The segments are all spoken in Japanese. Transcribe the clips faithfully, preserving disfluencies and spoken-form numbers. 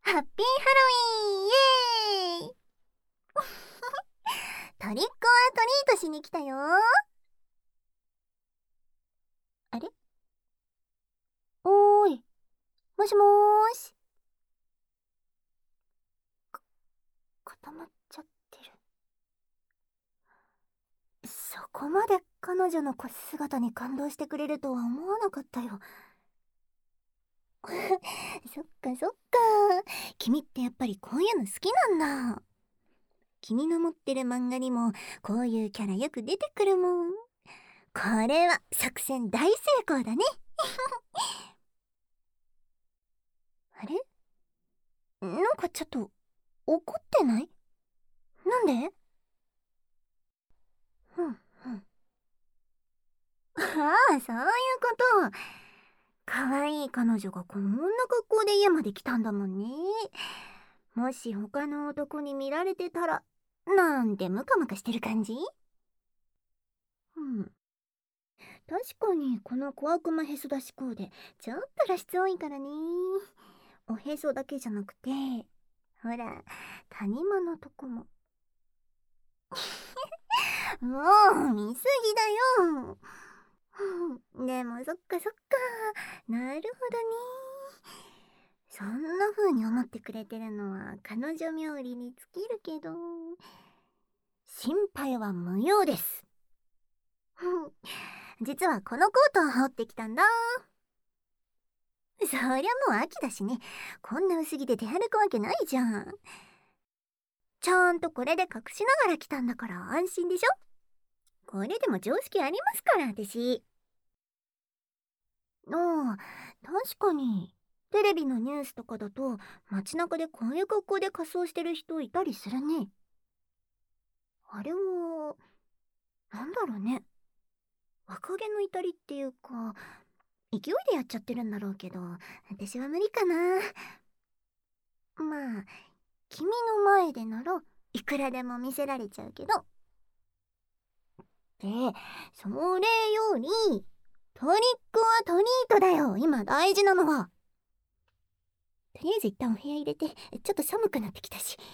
ハッピーハロウィーンイエーイトリックオアトリートしに来たよ。あれ、おーい、もしもーし。か固まっちゃってる。そこまで彼女の腰姿に感動してくれるとは思わなかったよ。そっかそっか、君ってやっぱりこういうの好きなんだ。君の持ってる漫画にもこういうキャラよく出てくるもん。これは作戦大成功だね。あれ、なんかちょっと怒ってない？なんで？うんうん。ああ、そういうこと。可愛い彼女がこんな格好で家まで来たんだもんね。もし他の男に見られてたら、なんてムカムカしてる感じ？うん。確かにこの小悪魔へそ出しコーデ、ちょっと露出多いからね。おへそだけじゃなくて、ほら、谷間のとこも。もう見すぎだよ。でもそっかそっか、なるほどね。そんな風に思ってくれてるのは彼女冥利に尽きるけど、心配は無用です。実はこのコートを羽織ってきたんだ。そりゃもう秋だしね、こんな薄着で出歩くわけないじゃん。ちゃんとこれで隠しながら来たんだから安心でしょ。これでも常識ありますから、私。ああ、確かに。テレビのニュースとかだと街中でこういう格好で仮装してる人いたりするね。あれは、なんだろうね。若気の至りっていうか、勢いでやっちゃってるんだろうけど、私は無理かな。まあ、君の前でならいくらでも見せられちゃうけど。で、それより、トリックはトリートだよ、今大事なのは。とりあえず一旦お部屋入れて、ちょっと寒くなってきたし。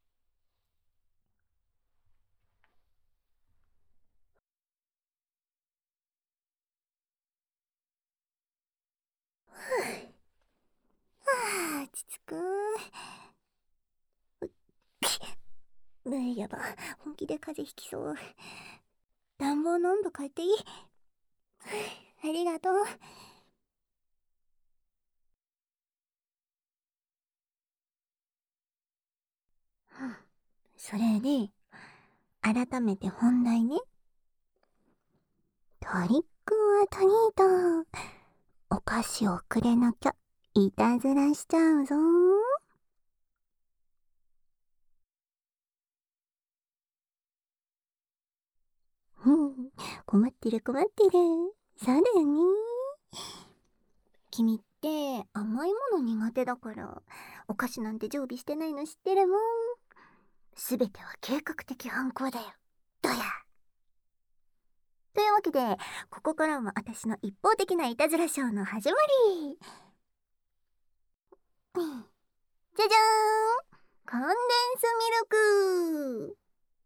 はあ、落ち着く。うやば、本気で風邪ひきそう。暖房の温度変えていい？ありがとう。それで、改めて本題ね。トリックオアトリート。お菓子をくれなきゃ、いたずらしちゃうぞ。うん、困ってる困ってる。そうだよね。君って甘いもの苦手だから、お菓子なんて常備してないの知ってるもん。すべては計画的犯行だよ。どや。というわけで、ここからは私の一方的ないたずらショーの始まり。じゃじゃーん、コンデンスミルク。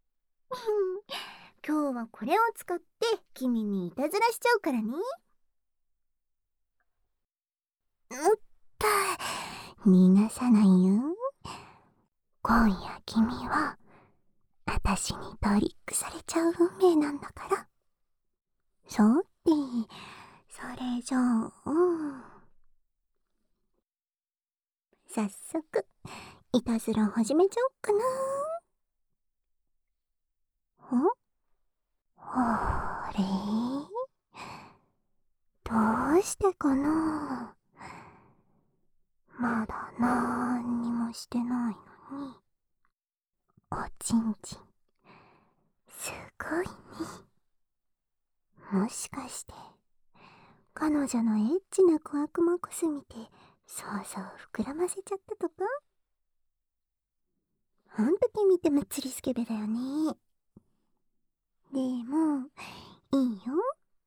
今日はこれを使って君にいたずらしちゃうからね。うった逃がさないよ。今夜君は私にトリックされちゃう運命なんだから。そうって、それじゃあ、早速いたずら始めちゃおっかな。ん？あれ？どうしてかな。まだなんにもしてないのに。おちんちん、すごいね。もしかして、彼女のエッチな小悪魔コス見て、想像を膨らませちゃったとか？ほんと君ってむっつりスケベだよね。でも、いいよ。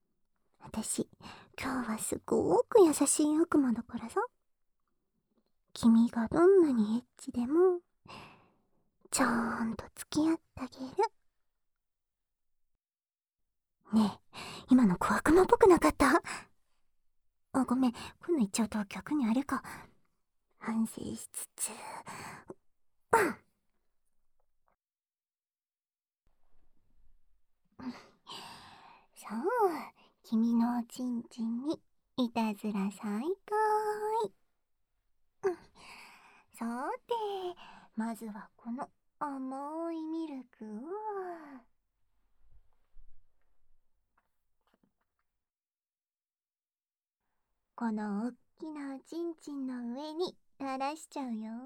私、今日はすごーく優しい悪魔だからさ。 君がどんなにエッチでもちゃんと付き合ってあげる。ねえ、今の小悪魔っぽくなかった？あ、ごめん、こういうの言っちゃうと逆にあれか。反省しつつ、うん。そう、君のおちんちんにいたずら再開。うん、さて、まずはこの甘いミルクを。このおっきなおちんちんの上に垂らしちゃうよ。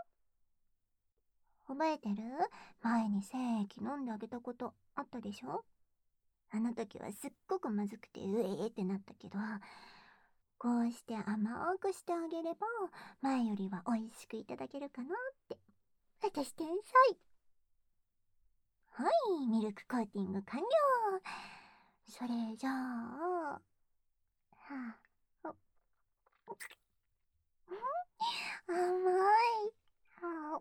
覚えてる？前に精液飲んであげたことあったでしょ？あの時はすっごくまずくてうえーってなったけど、こうして甘くしてあげれば前よりは美味しくいただけるかなって。私天才。はい、ミルクコーティング完了。それじゃあ、はあ、甘い。あ、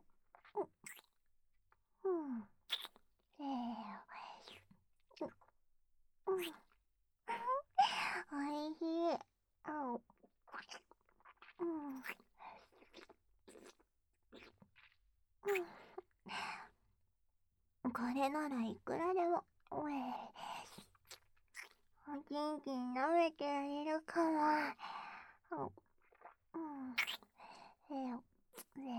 うん。えー、うん、おいしい。あ、うん。うん、これならいくらでも、おえおちんちん舐めてあげるかも。うん。えよ、えよ、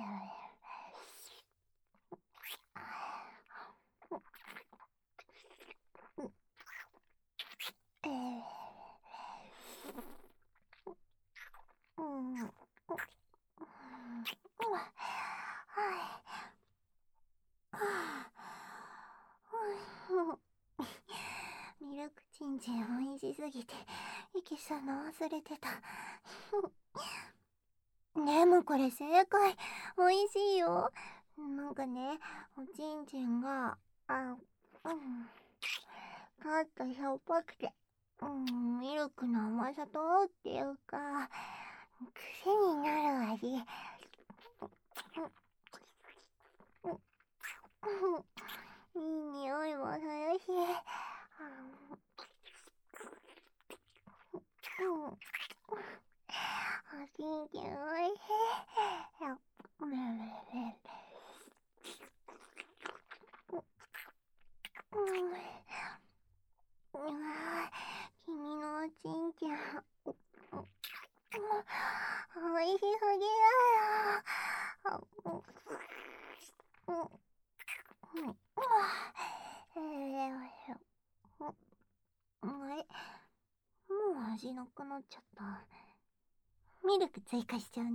えうん。うん。ミルクチンチン美味しすぎて息するの忘れてた。でもこれ正解。美味しいよ。なんかね、おちんちんが、あ、うん、ちょっとしょっぱくて、うん、ミルクの甘さとっていうか、癖になる味。いい匂いもするし、うん、おちんちんおいしい。うん、君のおちんちん、おいしすぎだよ。うん、うん、うん、えー、あれ、もう味なくなっちゃった。ミルク追加しちゃうね。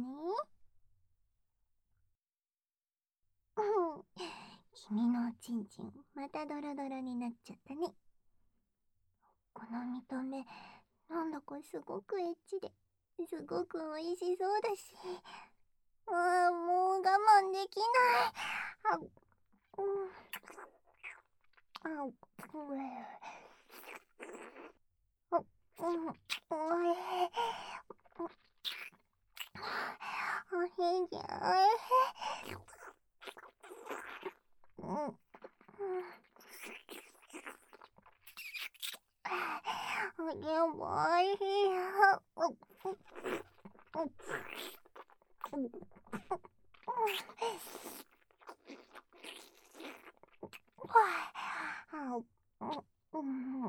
うん、君のおちんちんまたドロドロになっちゃったね。この見た目なんだかすごくエッチですごく美味しそうだし、あー、もう我慢できない。あ、うん、あ、うえ、あ、うん、おいしい。おいしいじゃん、おいしい。うん、うん、全部おいしいよ。うん、うん、うん、うん、うん、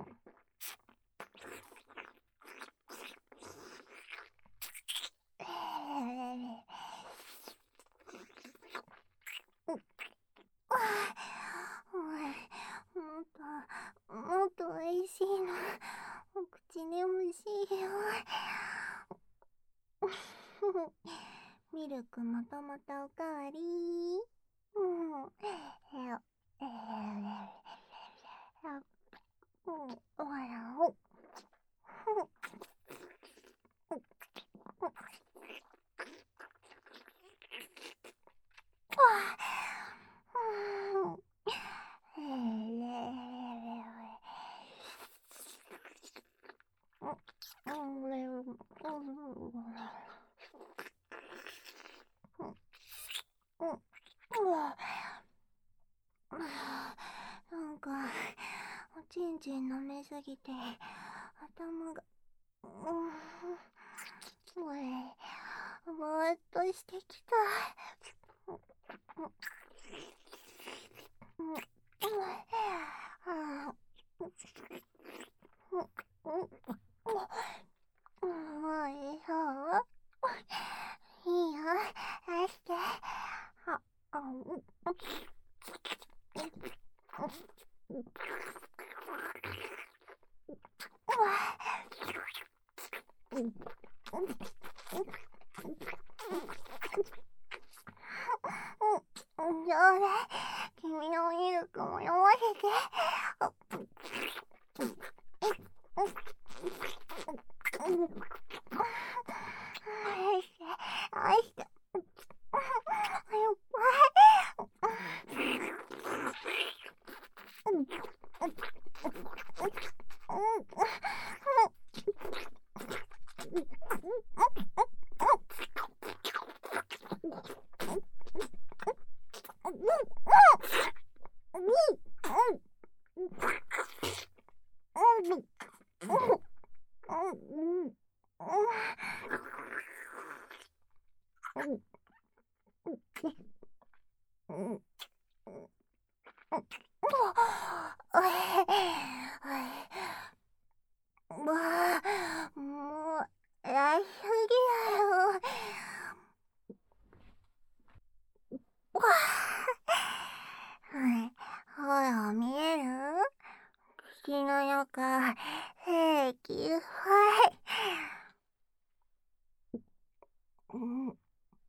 もっと、もっと美味しいの。お口に欲しいよ。ミルクまたまたおかわり。うん。えよ、えよ、うん、おらお。 なんかおちんちん舐めすぎて頭がおいぼーっとしてきた。もういいよ。いいよ、出して。あ、あ、う、じゃあね、君のミルクも飲ませて。もう、やりすぎだよ。ほら、見える？口の中、平気いっぱい。うん、うん、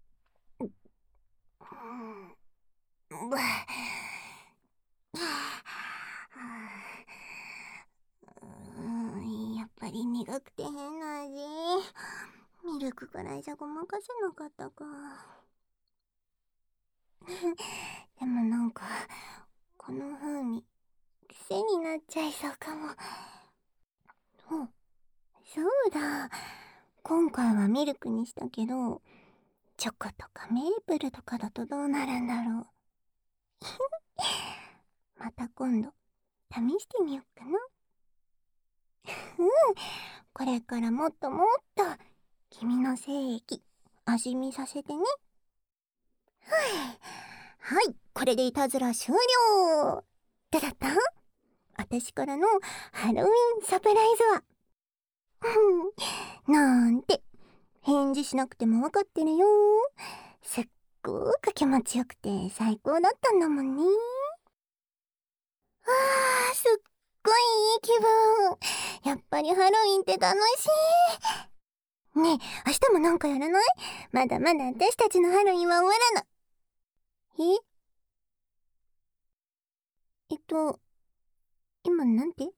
やっぱり苦くて変な味。ミルクくらいじゃごまかせなかったか。でもなんかこの風味癖になっちゃいそうかも。お、そうだ、今回はミルクにしたけど、チョコとかメープルとかだとどうなるんだろう。また今度試してみようかな。うん、これからもっともっと君の精液味見させてね。はい、これでいたずら終了。どうだった？私からのハロウィンサプライズは。なんて返事しなくてもわかってるよ。すっごく気持ちよくて最高だったんだもんね。あー、すっごいいい気分。やっぱりハロウィンって楽しい。ねえ、明日もなんかやらない？まだまだ私たちのハロウィンは終わらない。ええっと、今なんて？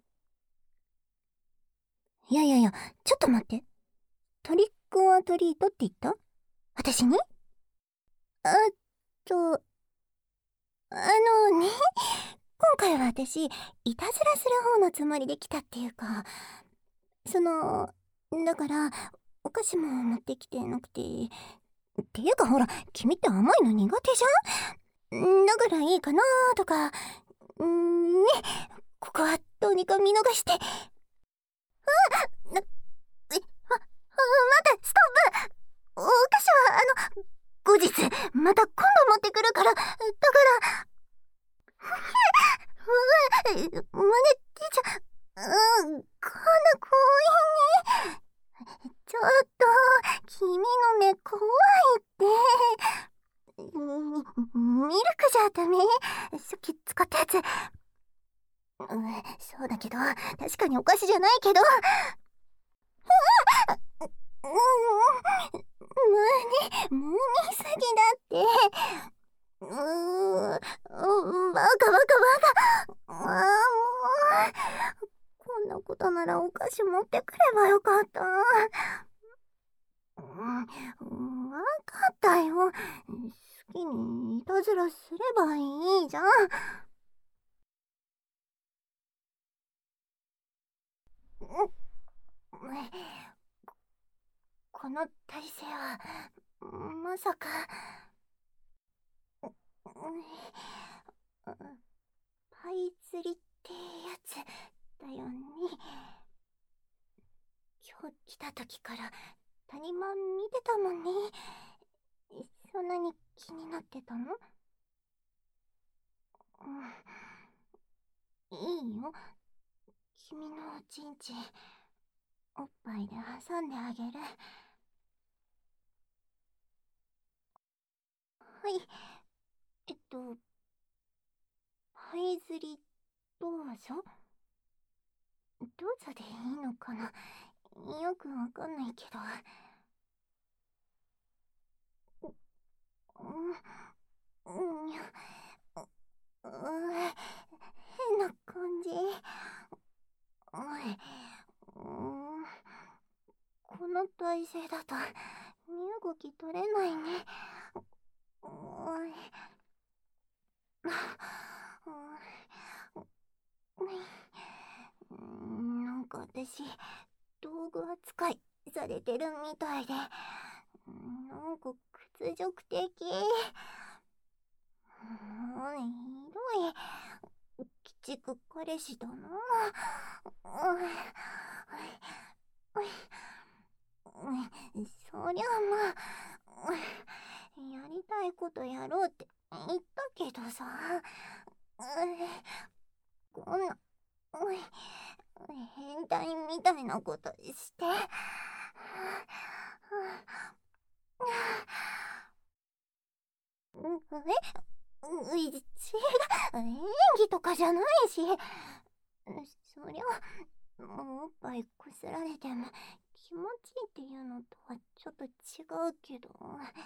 いやいやいや、ちょっと待って。トリックオアトリートって言った？私に？あっと、あのね、今回は私、いたずらする方のつもりで来たっていうか、その、だから、お菓子も持ってきてなくて、っていうかほら、君って甘いの苦手じゃん？だからいいかなとか、んーね、ここはどうにか見逃して。あ、な、え、あ、あ、待って、ストップ！お菓子は、あの、後日、また今度持ってくるから、だから、うわ、胸出ちゃ、うん、こんな怖いね。ちょっと、君の目怖いって。ミミルクじゃダメ？さっき使ったやつ。うん、そうだけど、確かにお菓子じゃないけど。うん、もうね、もう見すぎだって。うーん、うん、バカバカバカ。ああ、もう。こんなことならお菓子持ってくればよかった。うん、わかったよ。好きにいたずらすればいいじゃん。この体勢は、まさか。 パイ釣りってやつだよね。今日来た時から谷間見てたもんね。そんなに気になってたの？うん、いいよ。君のおちんちんおっぱいで挟んであげる。はい、えっとパイ釣りどうぞ。どうぞでいいのかな、よくわかんないけど。うん、うん、う変な感じ。おい、うん、この体勢だと身動き取れないね。おい、なんか私道具扱いされてるみたいで、なんか屈辱的。うん、ひどい鬼畜彼氏だな。そりゃまあ、やりたいことやろうって言ったけどさ、こんな変態みたいなことして。え、違う、演技とかじゃないし。そりゃもうおっぱいこすられても気持ちいいっていうのとはちょっと違うけど、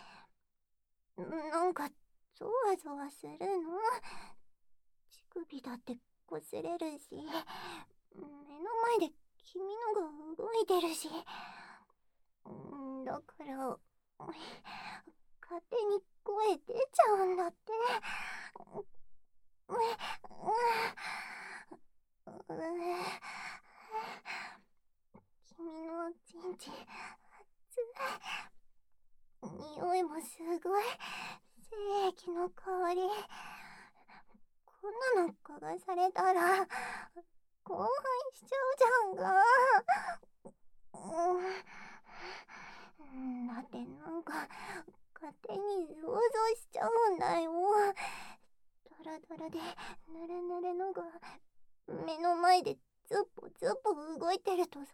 なんかゾワゾワするの。乳首だってこすれるし、目の前で君のが動いてるし、だから勝手に声出ちゃうんだって。君のちんちん熱い。匂いもすごい。精液の香り。こんなの嗅がされたら興奮しちゃうじゃんが。うん、だってなんか勝手に想像しちゃうんだよ。ダラダラでヌルヌルのが目の前でズッポズッポ動いてるとさ、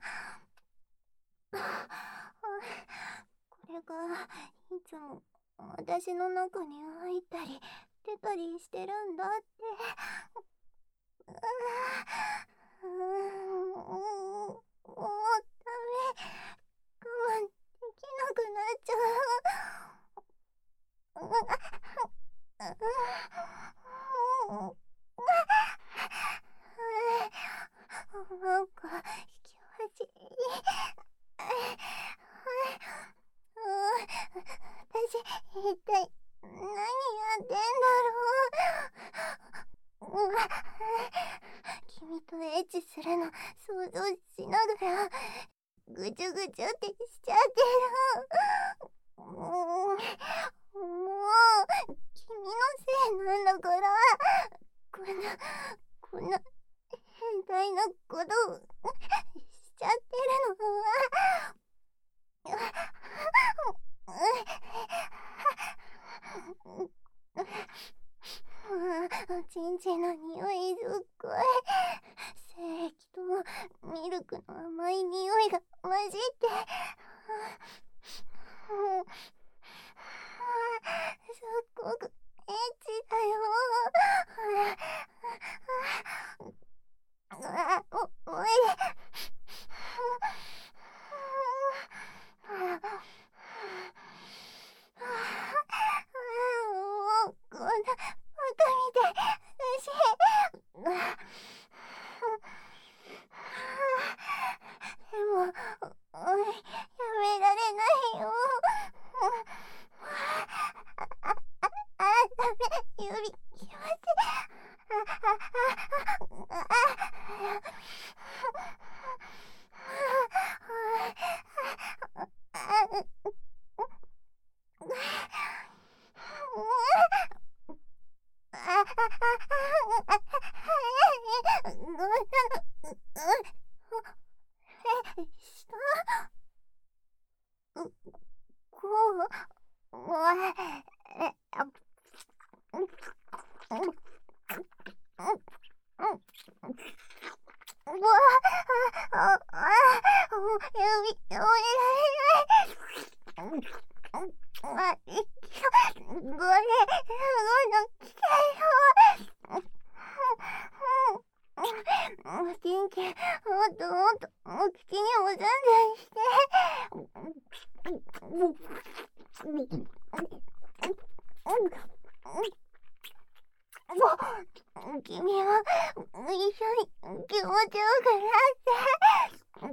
これがいつも私の中に入ったり出たりしてるんだって。うーん、もうダメ、我慢できなくなっちゃう。なんか気持ちいい。私一体何やってんだろう。君とエッチするの想像しながらぐちゅぐちゅってしちゃってる。もう、もう君のせいなんだから、こんなこんな変態なことをしちゃってるのは。おちんちんの匂いすっごい。精液とミルクの甘い匂いが混じって、すっごくエッチだよ。お、おいもうこんなバカみたいだし。でも、おい、やめられないよ。あ、あ、ダメ、指、気持ちいい。 君は一緒に気持ちよくなって。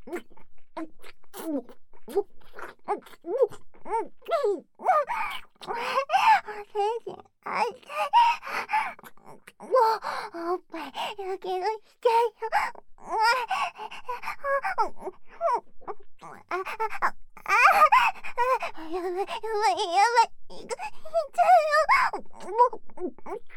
先生、あいたい。おっぱいやけどしちゃうよ。やばいやばいやばい、いっちゃうよ。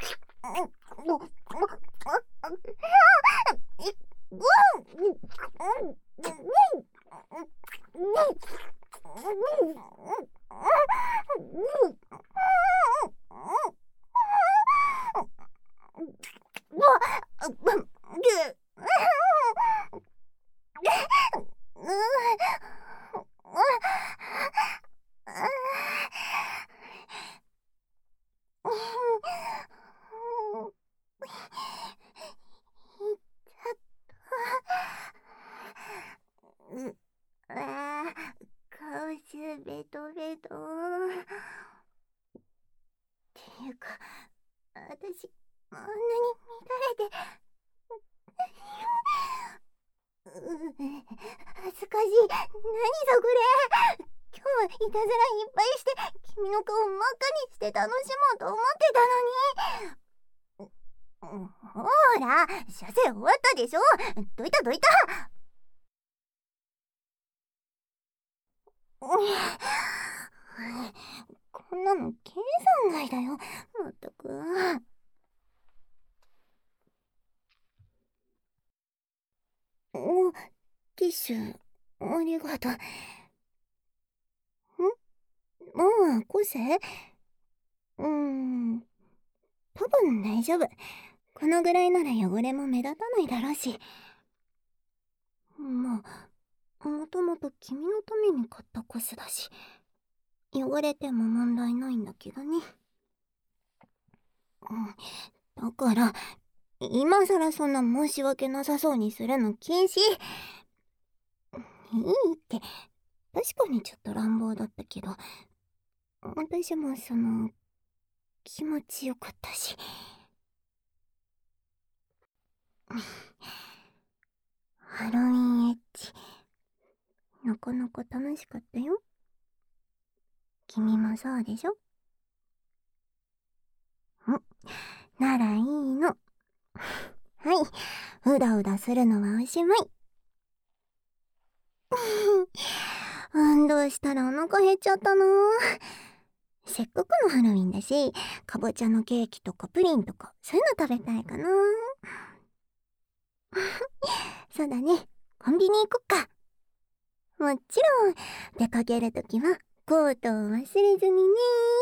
ベトベトっていうか、私あんなに乱れて恥ずかしい。何そこれ。今日はいたずらいっぱいして君の顔真っ赤にして楽しもうと思ってたのに。ほら、射精終わったでしょ。どいたどいた。こんなの計算外だよ、まったく。お、ティッシュありがとう。ん？もう個性？うーん、多分大丈夫。このぐらいなら汚れも目立たないだろうし。まあ、もともと君のために買ったコスだし、汚れても問題ないんだけどね。うん、だから、今さらそんな申し訳なさそうにするの禁止。いいって、確かにちょっと乱暴だったけど、私もその、気持ちよかったし。ハロウィンエッジ、なかなか楽しかったよ。君もそうでしょ？ん、ならいいの。はい、うだうだするのはおしまい。運動したらお腹減っちゃったな。せっかくのハロウィンだし、かぼちゃのケーキとかプリンとかそういうの食べたいかな。そうだね、コンビニ行こっか。もちろん出かけるときはコートを忘れずにね。